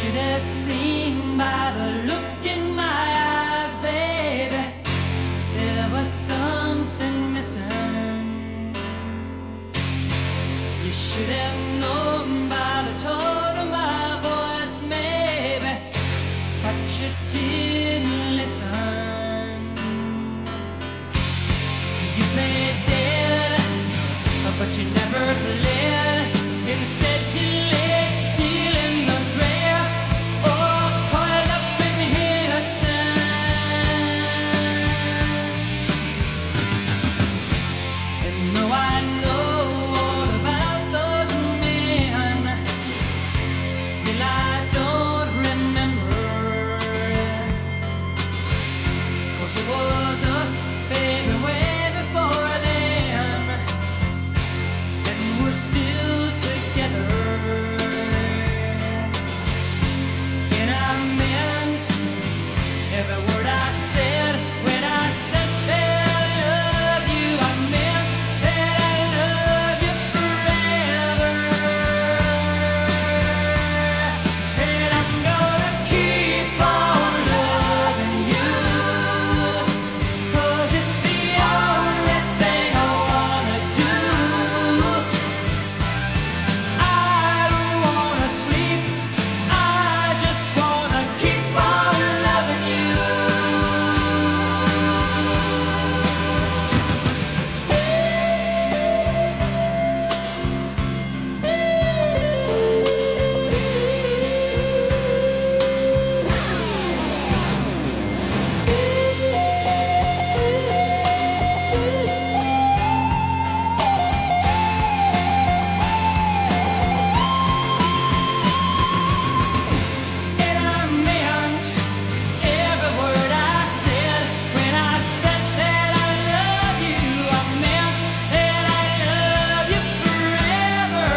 should have seen by the look in my eyes, baby, there was something missing. You should have known by the tone of my voice, maybe, but you didn't listen. You played dead, but you never played. Instead you laid still in the grass, or coiled up in his sand. And though I know all about those men, still I don't remember. 'Cause it was us, baby, way before then, and we're still together. And I meant every word I said when I said that I love you. I meant that I love you forever. And I'm gonna keep on loving you, 'cause it's the only thing I wanna do. I don't wanna sleep, I just wanna keep on loving you. And I meant every word I said when I said that I love you. I meant that I love you forever.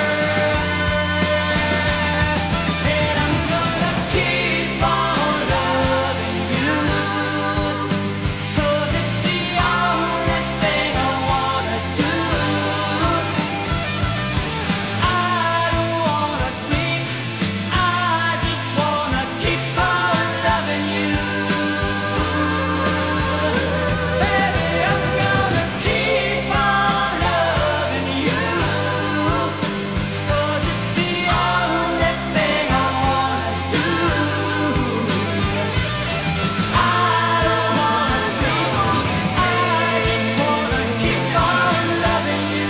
And I'm gonna keep on loving you, 'cause it's the only thing I wanna do. I don't wanna sleep, I just wanna keep on loving you. Baby, I'm gonna keep on loving you, 'cause it's the only thing I wanna do. I don't wanna sleep, I just wanna keep on loving you.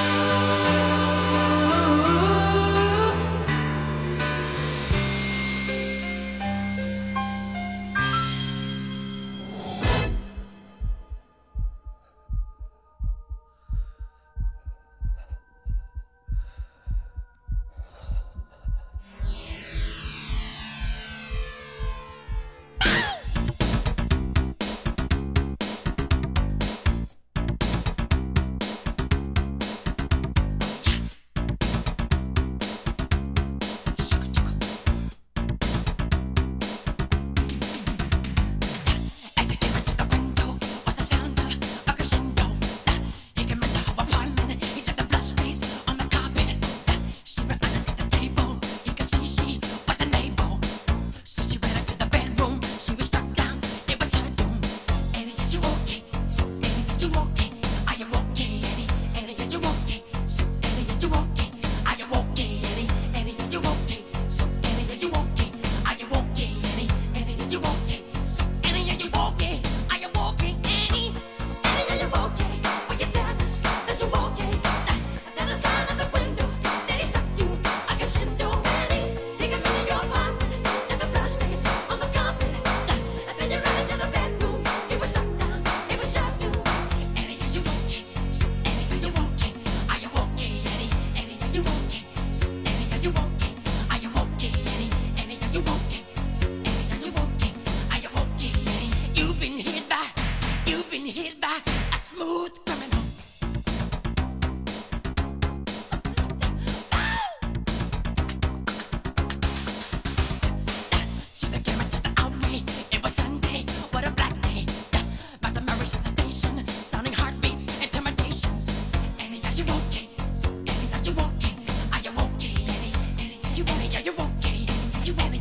As I came into the window was the sound of a crescendo. He came into our apartment, he left the blood stains on the carpet. She ran underneath the table, he could see she was unable. So she ran into the bedroom, she was struck down, it was her doom. Annie, are you okay? So Annie, are you okay? Are you okay, Annie? Annie, are you okay? So Annie, are you okay? Are you okay, Annie? Annie, are you okay? So Annie, are you okay? Are you okay, Annie? Annie, are you okay? So Annie, are you okay? Are you okay, Annie? Annie, are you okay? Will you tell us that you're okay? Then the sign of the window that he stuck you like a shindo, Annie. You can feel your heart and the blood stains on the carpet. And then you ran into the bedroom, you were struck down, it was shot too. Annie, are you okay? So Annie, are you okay? Are you okay, Annie? Annie, are you okay? So Annie, are you okay? Are you okay, Annie? Annie, are you okay? So Annie, are you okay? Are you okay, Annie? You've been hit by a smooth criminal. See the camera to the outway. It was Sunday, what a black day. But the marriage hesitation, sounding heartbeats, intimidations. Annie, are you okay? So Annie, are you okay? Are you okay, Annie? Annie, are you okay? Are you okay? Are you Annie?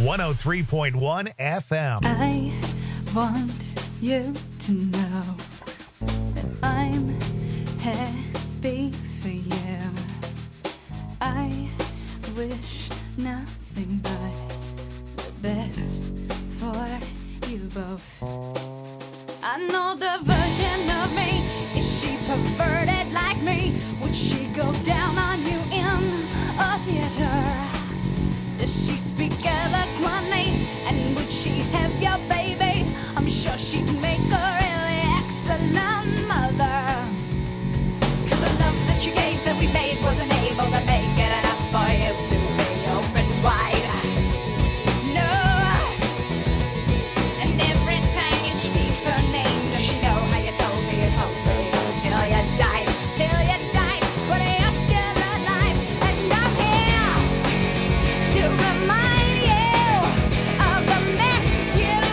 103.1 FM. I want you to know that I'm happy for you. I wish nothing but the best for you both. I know the version of me. Is she perverted like me? Would she go down on you in a theater? Does she speak eloquently? And would she have your baby? I'm sure she'd make a really excellent mother. 'Cause the love that you gave that we made wasn't able to make it enough for you to be open wide. No. And every time you speak her name, does she know how you told me you'd hold me till you died? Till you died, but you're still alive. And I'm here to remind you of the mess you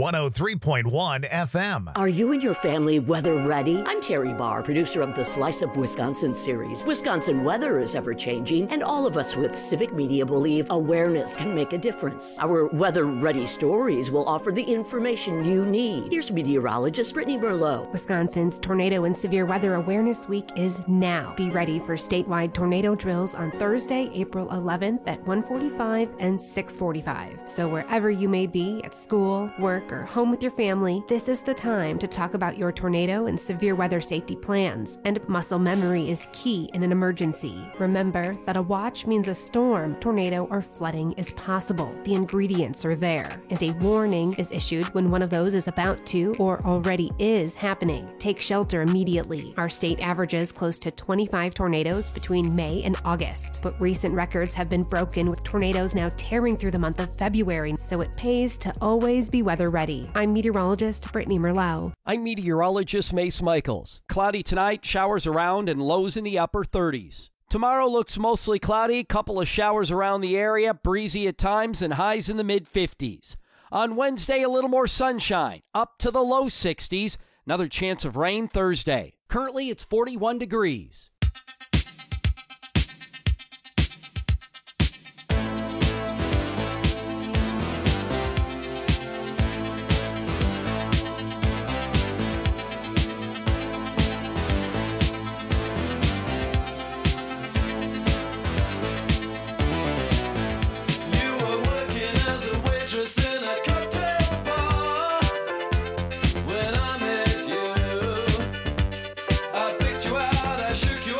103.1 FM. Are you and your family weather ready? I'm Terry Barr, producer of the Slice of Wisconsin series. Wisconsin weather is ever changing, and all of us with civic media believe awareness can make a difference. Our weather ready stories will offer the information you need. Here's meteorologist Brittany Merlot. Wisconsin's Tornado and Severe Weather Awareness Week is now. Be ready for statewide tornado drills on Thursday, April 11th at 1:45 and 6:45. So wherever you may be, at school, work, or home with your family, this is the time to talk about your tornado and severe weather safety plans. And muscle memory is key in an emergency. Remember that a watch means a storm, tornado, or flooding is possible. The ingredients are there, and a warning is issued when one of those is about to or already is happening. Take shelter immediately. Our state averages close to 25 tornadoes between May and August, but recent records have been broken with tornadoes now tearing through the month of February, so it pays to always be weather ready. I'm meteorologist Brittany Merlot. I'm meteorologist Mace Michaels. Cloudy tonight, showers around and lows in the upper 30s. Tomorrow looks mostly cloudy, couple of showers around the area, breezy at times, and highs in the mid-50s. On Wednesday, a little more sunshine, up to the low 60s. Another chance of rain Thursday. Currently, it's 41 degrees. In a cocktail bar when I met you, I picked you out, I shook you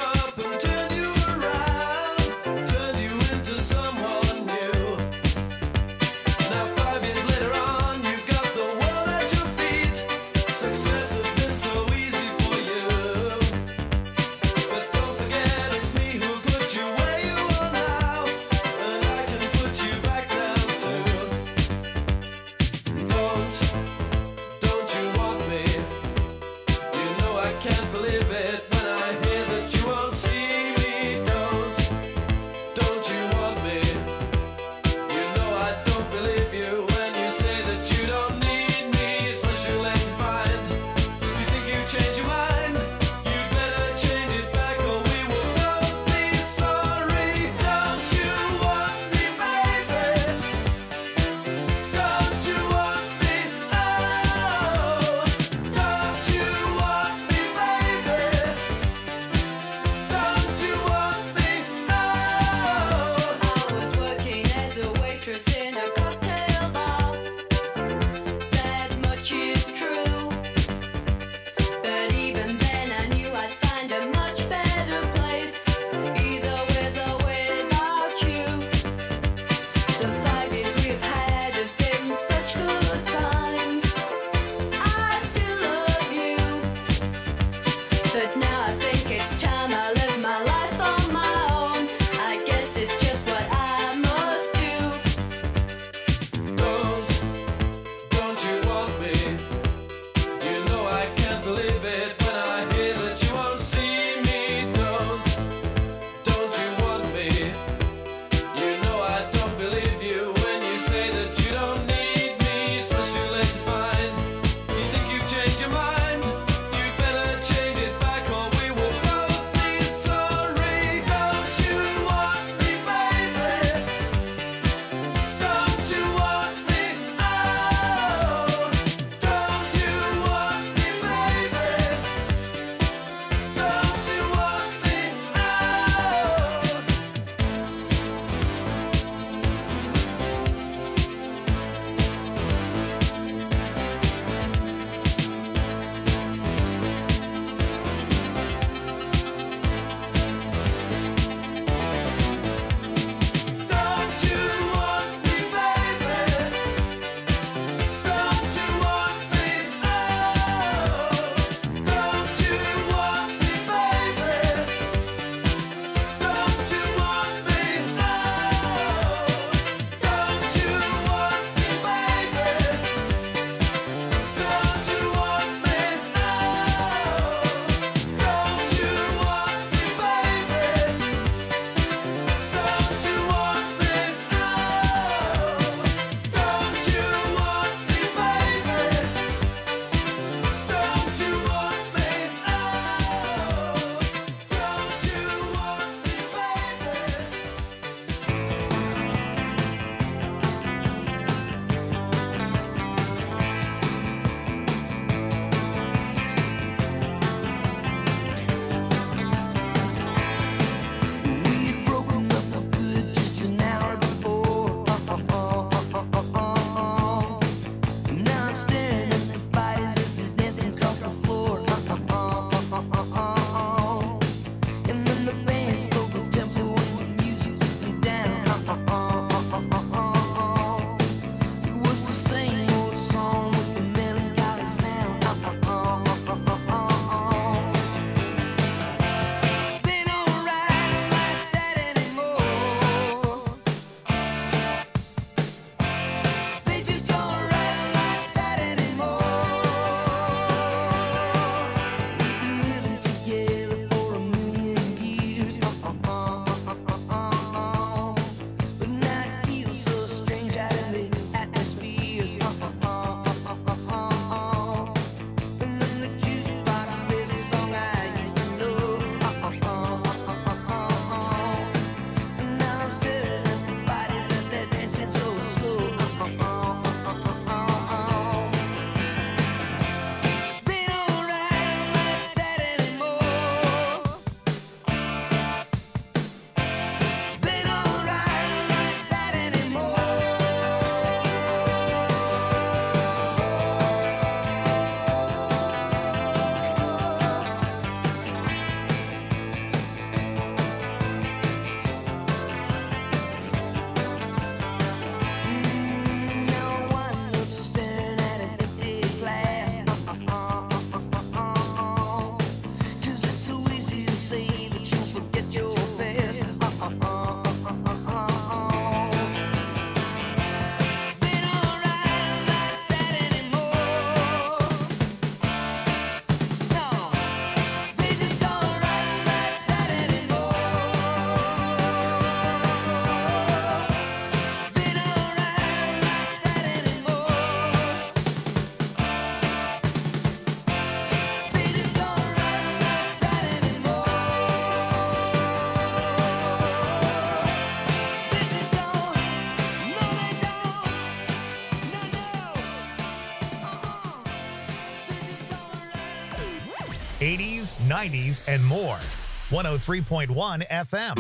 80s, 90s, and more. 103.1 FM.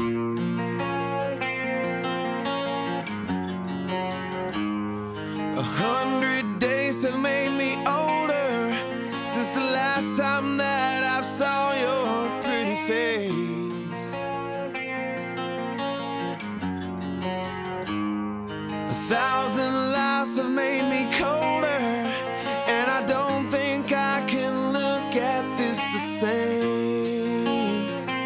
100 days have made me older since the last time that I saw your pretty face. 1,000 lives have made me colder, and I don't think I can look at this the same.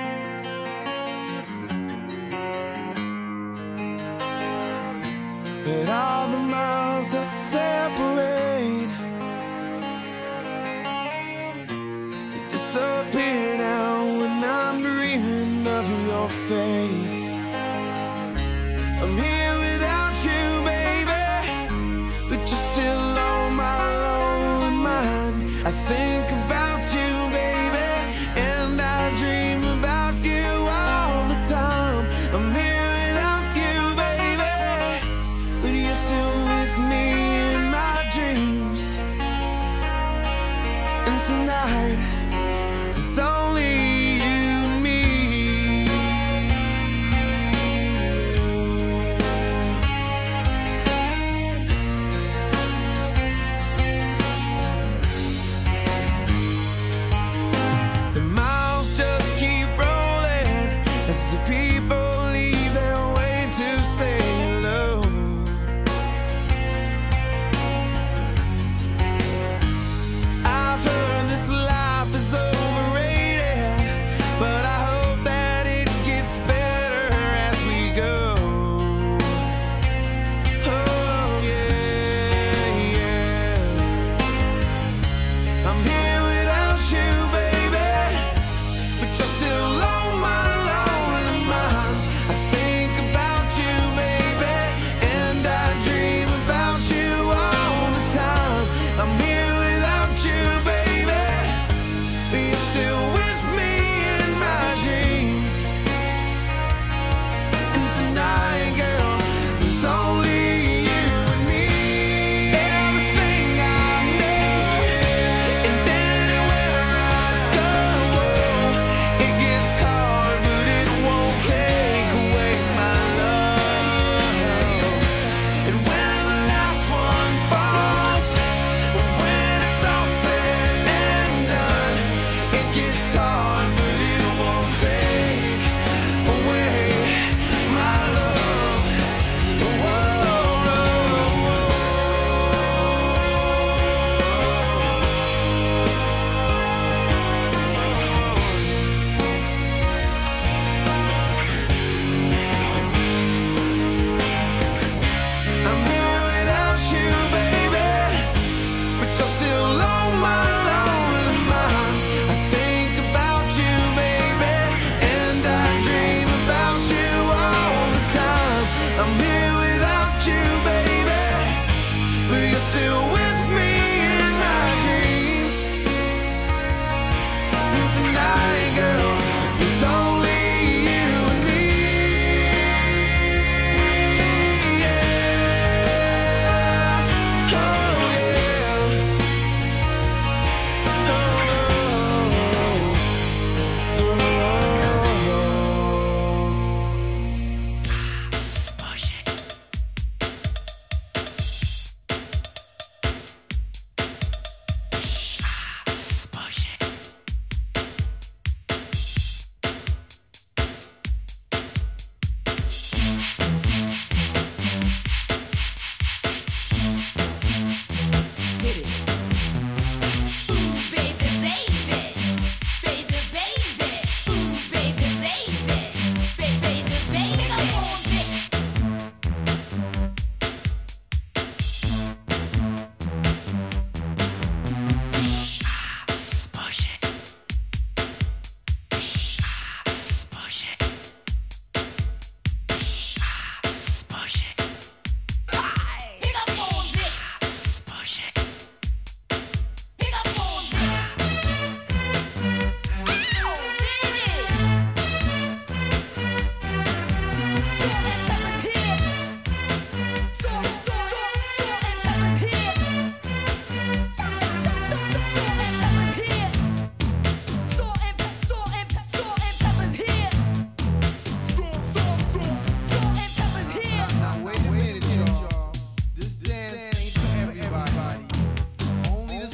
But all the miles that separate, they disappear now when I'm dreaming of your face. I'm here without you, baby, but you're still on my lonely mind. I think about you, baby, and I dream about you all the time. I'm here without you, baby, but you're still with me in my dreams. And tonight, it's only you and me. The miles just keep rolling as the people leave their way to say hello. I've heard this life is overrated,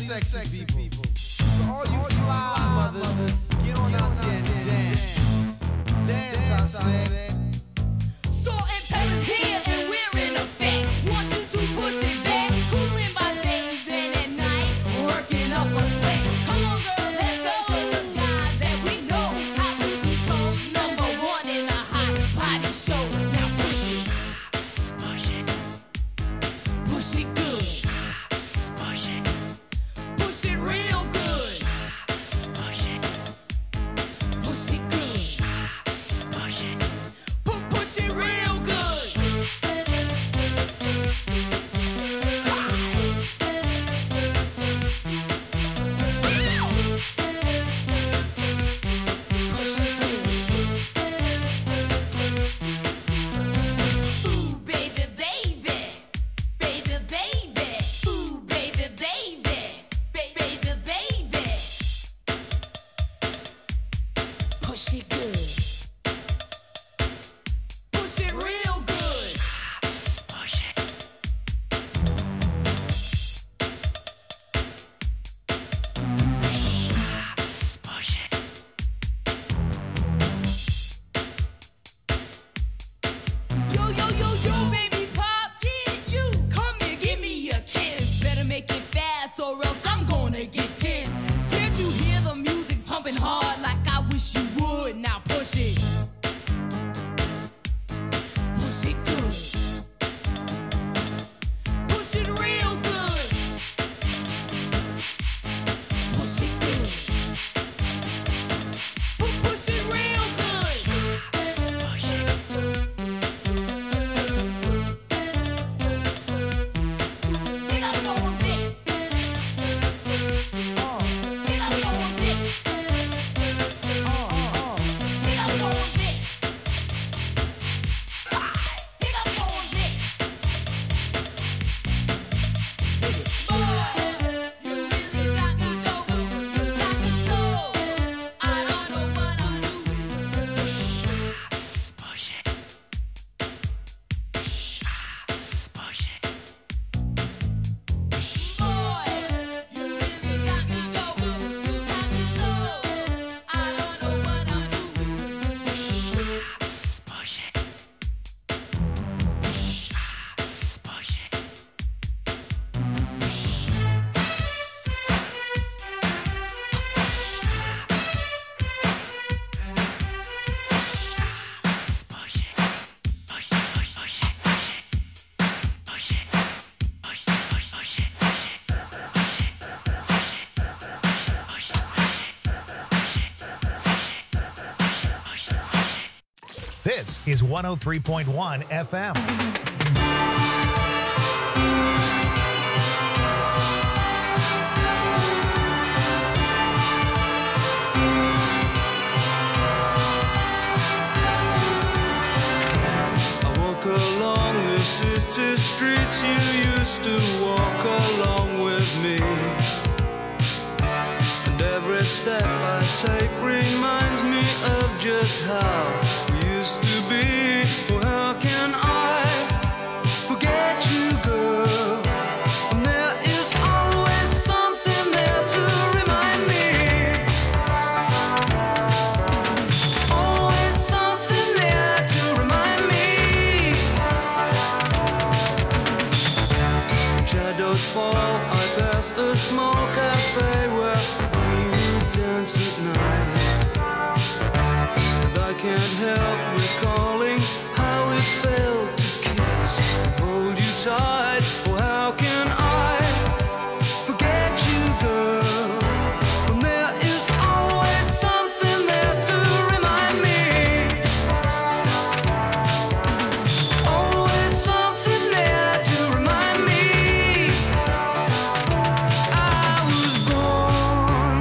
sexy people. So all you fly mothers, get on out there and dance. Dance, I said. Salt and pepper's here and we're in effect. Want you to push it back. Cooling by day and then at night, working up a sweat. Come on, girls, let's go. Show the guys that we know how to become number one in a hot body show. Now push it. Push it. Push it good. Push it. Push it real good. Push it. Push it good. Push it. Push it real good. Ooh, baby, baby. Baby, baby. Ooh, baby, baby. Baby, baby. Push it good. Push it real good. Push it. Push it. Yo, yo, yo, yo, baby pop, yeah, you come here, give me a kiss. Better make it fast or else I'm gonna get pissed. Can't you hear the music pumping hard like I wish you would? Now push it. Push it good. Push it real good. Push it good. Push it real good. Push it. Pick up on this. Pick up on this. Pick up on this. Pick up on this. Boy, you really got me going. You got me so. I don't know what I'm doing. Push it. Push it. Boy, you really got me going. You got me so. I don't know what I'm doing. Push it. Push it. This is 103.1 FM. I walk along the city streets you used to walk along with me. And every step I take reminds me of just how we used to be. Well, how can I forget you, girl? And there is always something there to remind me. Always something there to remind me. Shadows fall, I pass a small cafe where we would dance at night. And I can't help recalling how it felt to kiss and hold you tight. Well, how can I forget you, girl? When there is always something there to remind me. Always something there to remind me. I was born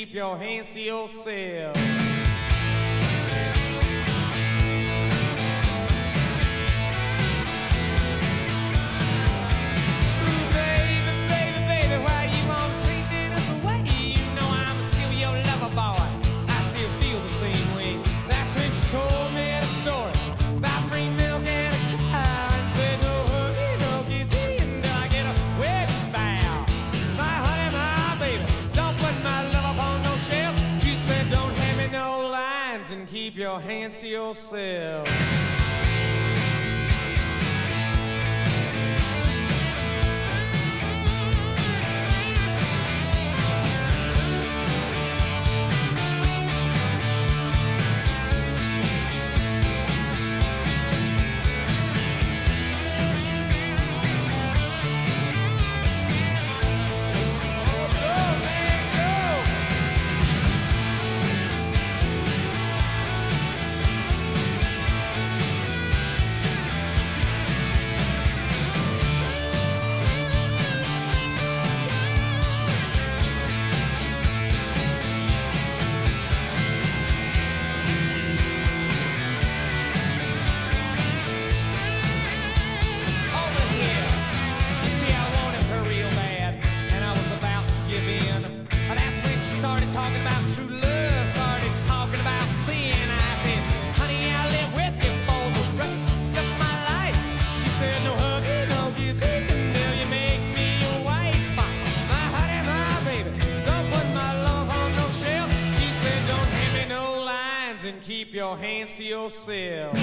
keep your hands to yourself. Keep your hands to yourself. Keep your hands to yourself.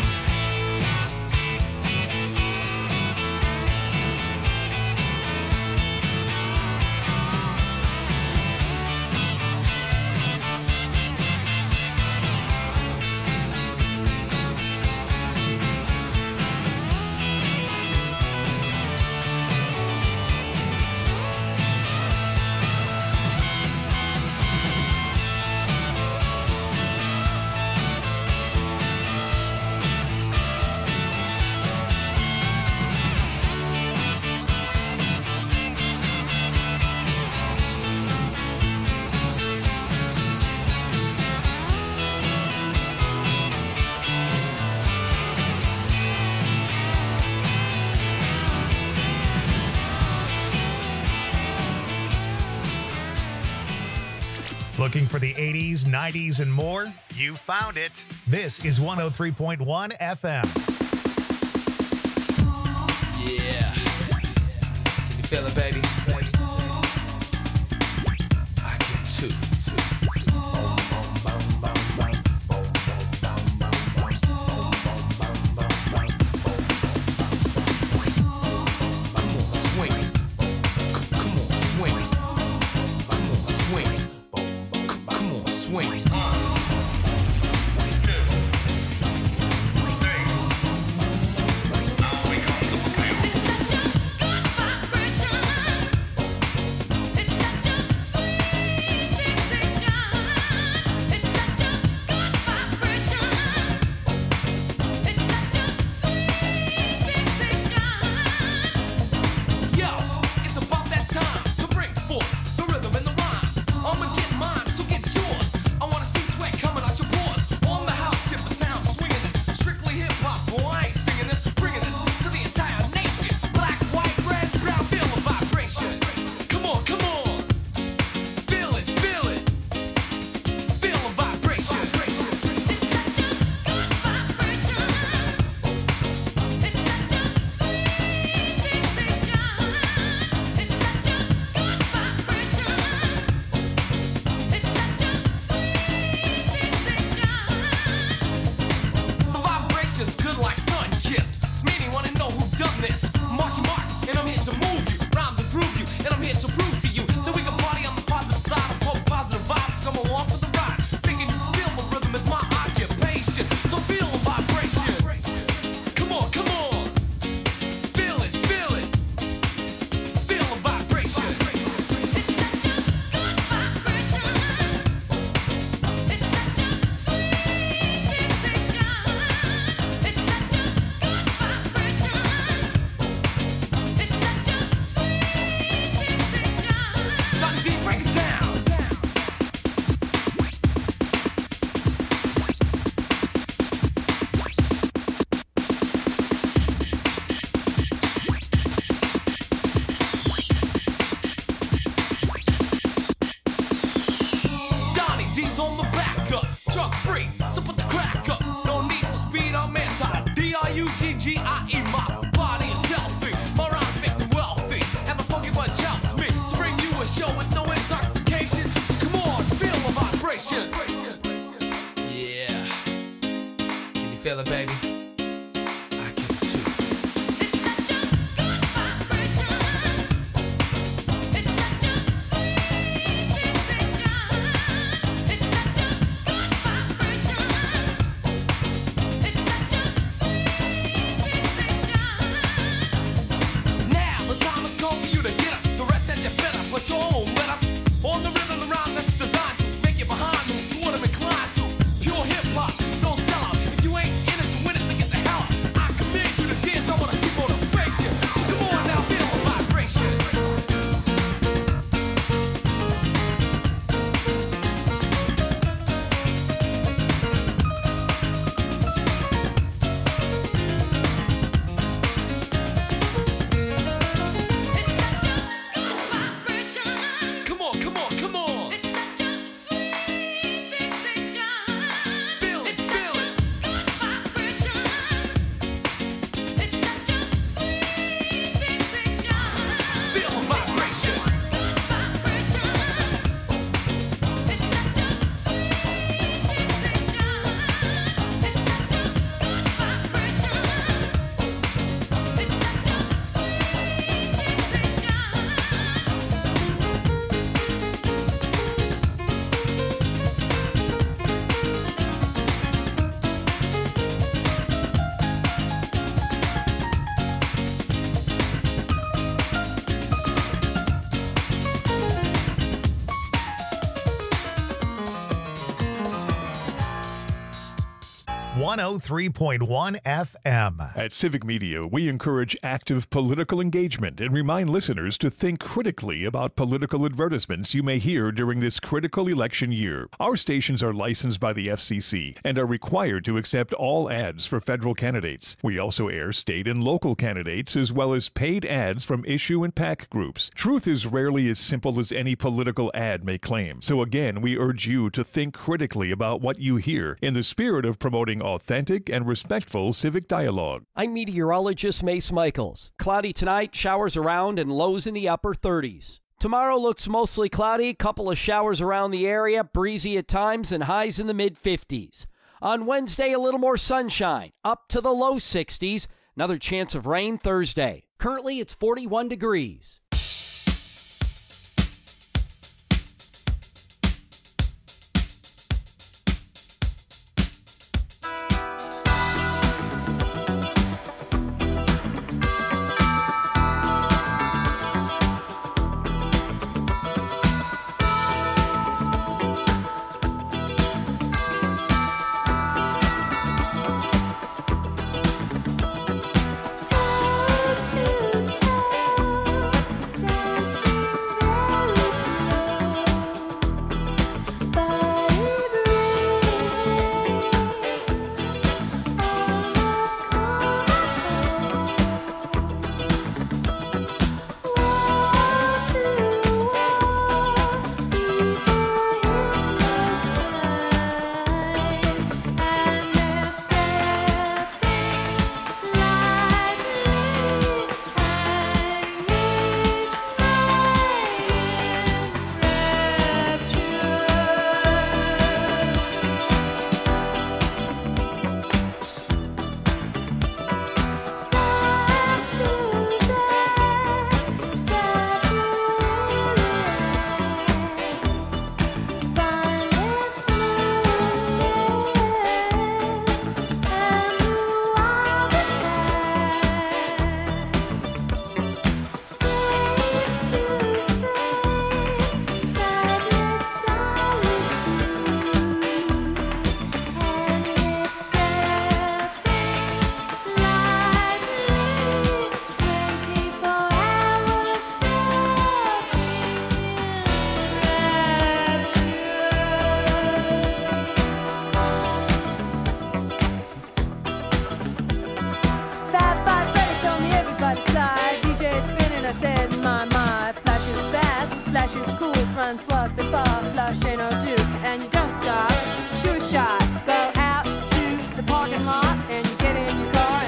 Looking for the 80s, 90s, and more? You found it. This is 103.1 FM. Yeah. Can you feel it, baby? I can too. Swing. D-R-U-G-G-I-E, my body is healthy, my rhymes make me wealthy, and my funky bunch helps me to bring you a show with no intoxication. So come on, feel the vibration. Yeah. Can you feel it, baby? .1 FM. At Civic Media, we encourage active political engagement and remind listeners to think critically about political advertisements you may hear during this critical election year. Our stations are licensed by the FCC and are required to accept all ads for federal candidates. We also air state and local candidates as well as paid ads from issue and PAC groups. Truth is rarely as simple as any political ad may claim. So again, we urge you to think critically about what you hear in the spirit of promoting authentic and respectful civic dialogue. I'm meteorologist Mace Michaels. Cloudy tonight, showers around and lows in the upper 30s. Tomorrow looks mostly cloudy, couple of showers around the area, breezy at times, and highs in the mid-50s. On Wednesday, a little more sunshine, up to the low 60s. Another chance of rain Thursday. Currently, it's 41 degrees. Francois, c'est pas flashing or do, and you don't stop. Shoot shot, go out to the parking lot, and you get in your car.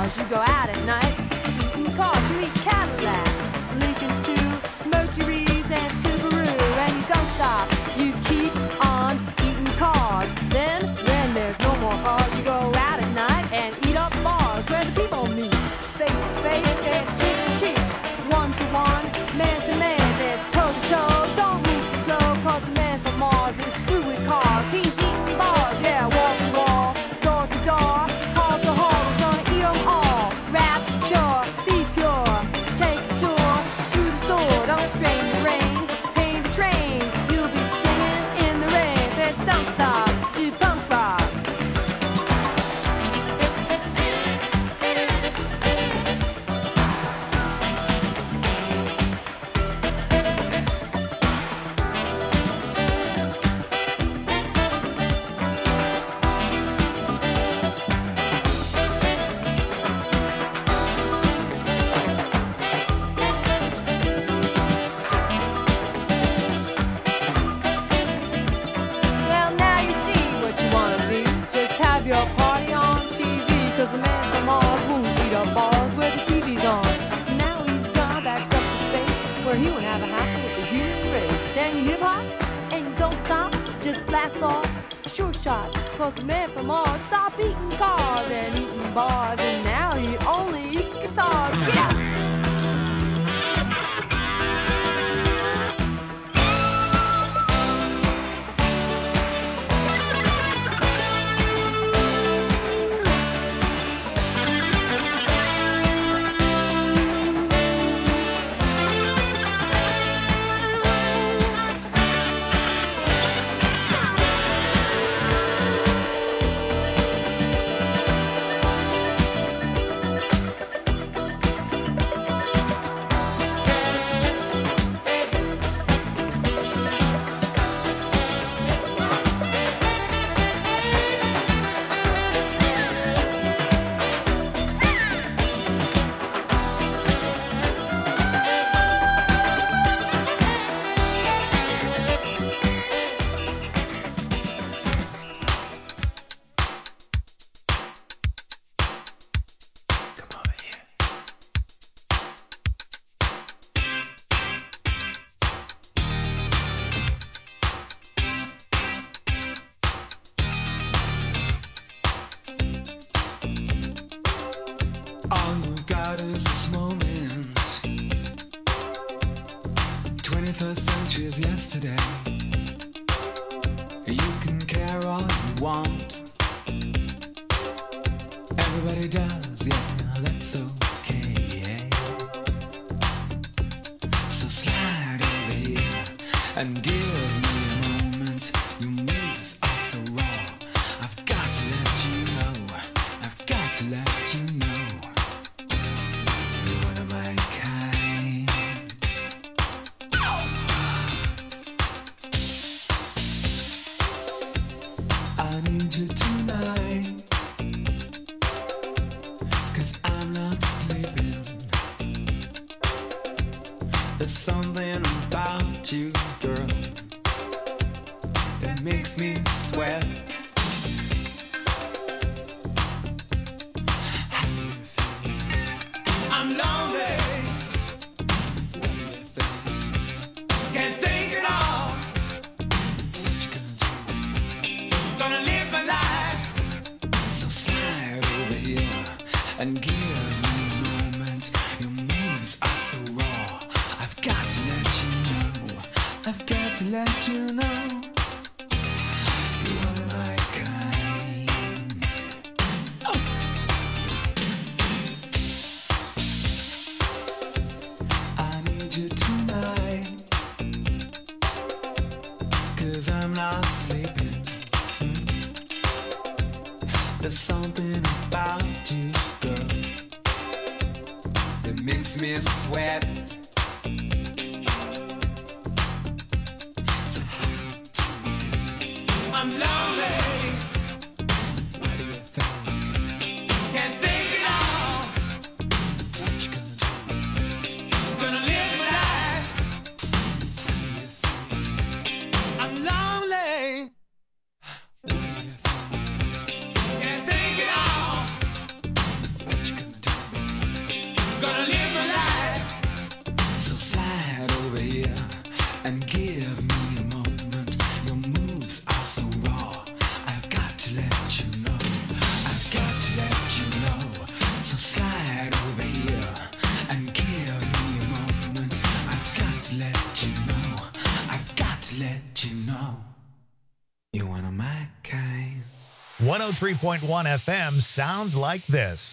bars, you go out at night. Eating cars, you eat Cadillacs, Lincolns too, Mercuries and Subaru, and you don't stop. You keep on eating cars. Then, when there's no more cars, you go out at night and eat up bars where the people meet. Face to face, it's cheek to cheek, one to one, man to man, it's toe to toe. Don't move too slow, cause the man from Mars is through with cars. He's eating bars, yeah, wall to wall, door to door, hall to hall. He's gonna eat them all. Rapture, be pure, take a tour through the sword. Don't strain the rain, pain the train. You'll be singing in the rain. Said don't stop, do punk rock. Well, now you see what you wanna be. Just have your party on TV. Cause the man from Mars won't eat up bars where the TV's on. Now he's gone back up to space where he won't have a hassle with the human race. And you hip hop and you don't stop, just blast off, sure shot. Cause the man from Mars stopped eating cars and eating bars, and now he only eats guitars. Get up! All you've got is this moment. 21st century is yesterday. You can care all you want. Everybody does, yeah, that's okay. So slide over here and give me a moment. Your moves are so raw. I've got to let you know. I've got to let you know. You're one of my kind. I need you tonight, 'cause I'm not sleeping. There's something about you, girl, that makes me sweat. I'm lonely. What do you think? Can't think at all. What you gonna do? Gonna live my life. So slide over here and give me a moment. Your moves are so raw. I've got to let you know. I've got to let you know. You're one of my kind. Oh. I need you tonight, 'cause I'm not sleeping. There's something about you, girl, that makes me sweat. So how do you feel? I'm lonely. What do you think? Can't think at all. What you gonna do? Gonna live my life. What do you think? I'm lonely. What do you think? Can't think at all. What you gonna do? and give me a moment. Your moves are so raw. I've got to let you know. I've got to let you know. So slide over here and give me a moment. I've got to let you know. I've got to let you know. You're one of my kind. 103.1 FM sounds like this.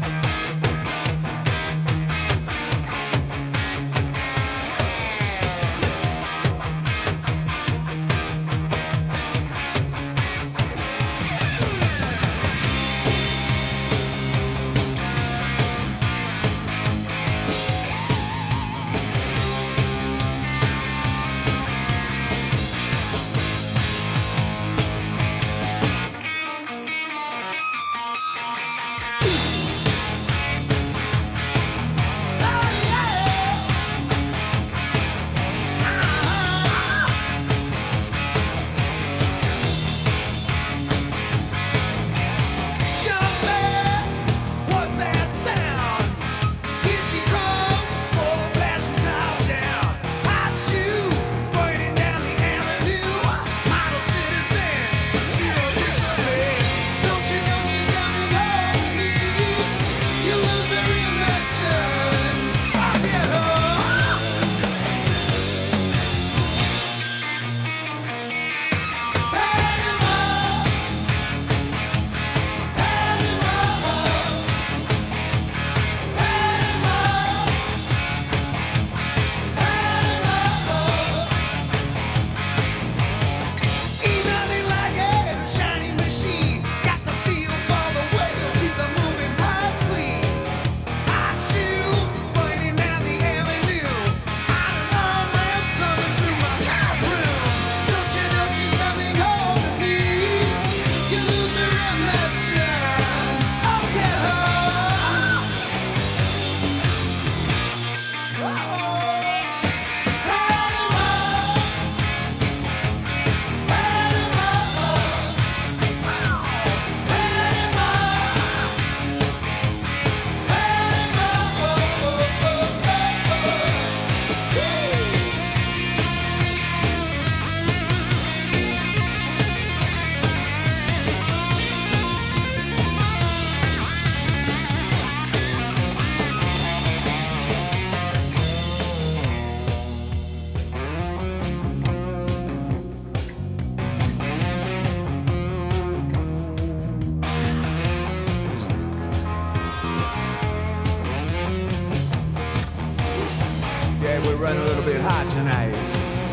Running a little bit hot tonight.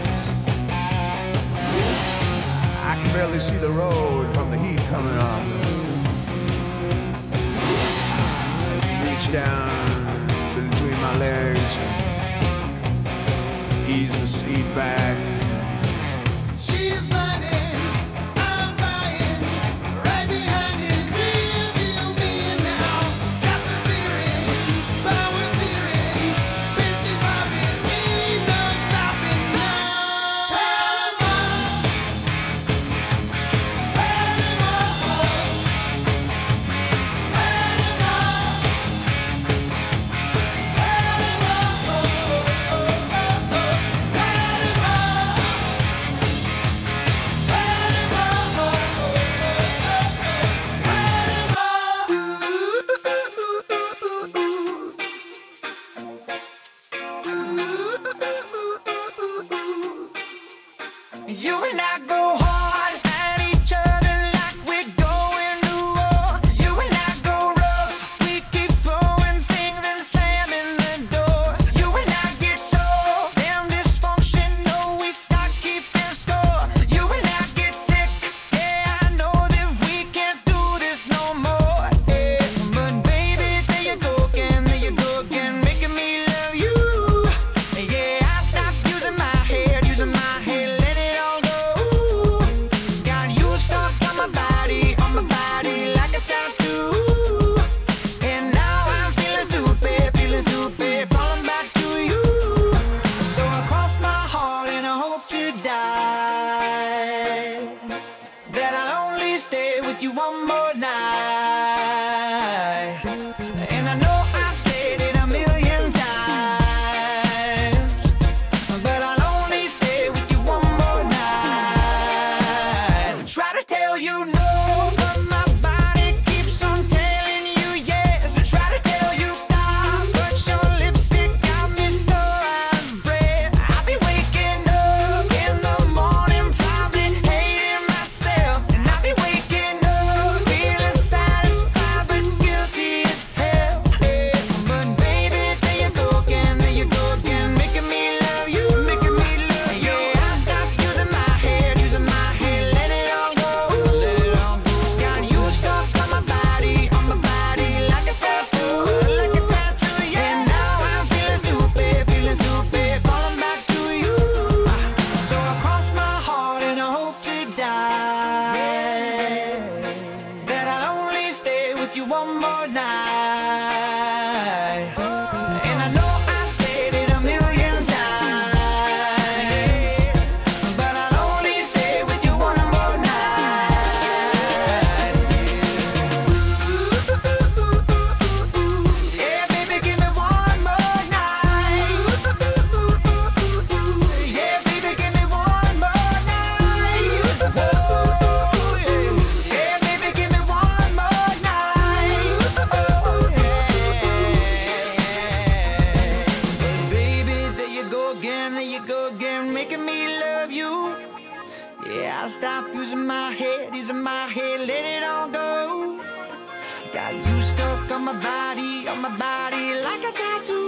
I can barely see the road from the heat coming on. Reach down between my legs, ease the seat back. She's running, I'm buying, right behind it, real me now. Got the feeling, power steering, busy popping, ain't no stopping now. Panama, you and I go hard at each other like we're going to war. You and I go rough, we keep throwing things and slamming the doors. You and I get so damn dysfunctional, we start keeping score. You and I get sick, yeah, I know that we can't do this no more. Yeah, but baby, there you go again, making me love you. Yeah, I stopped using my head, let it all go. on my body like a tattoo.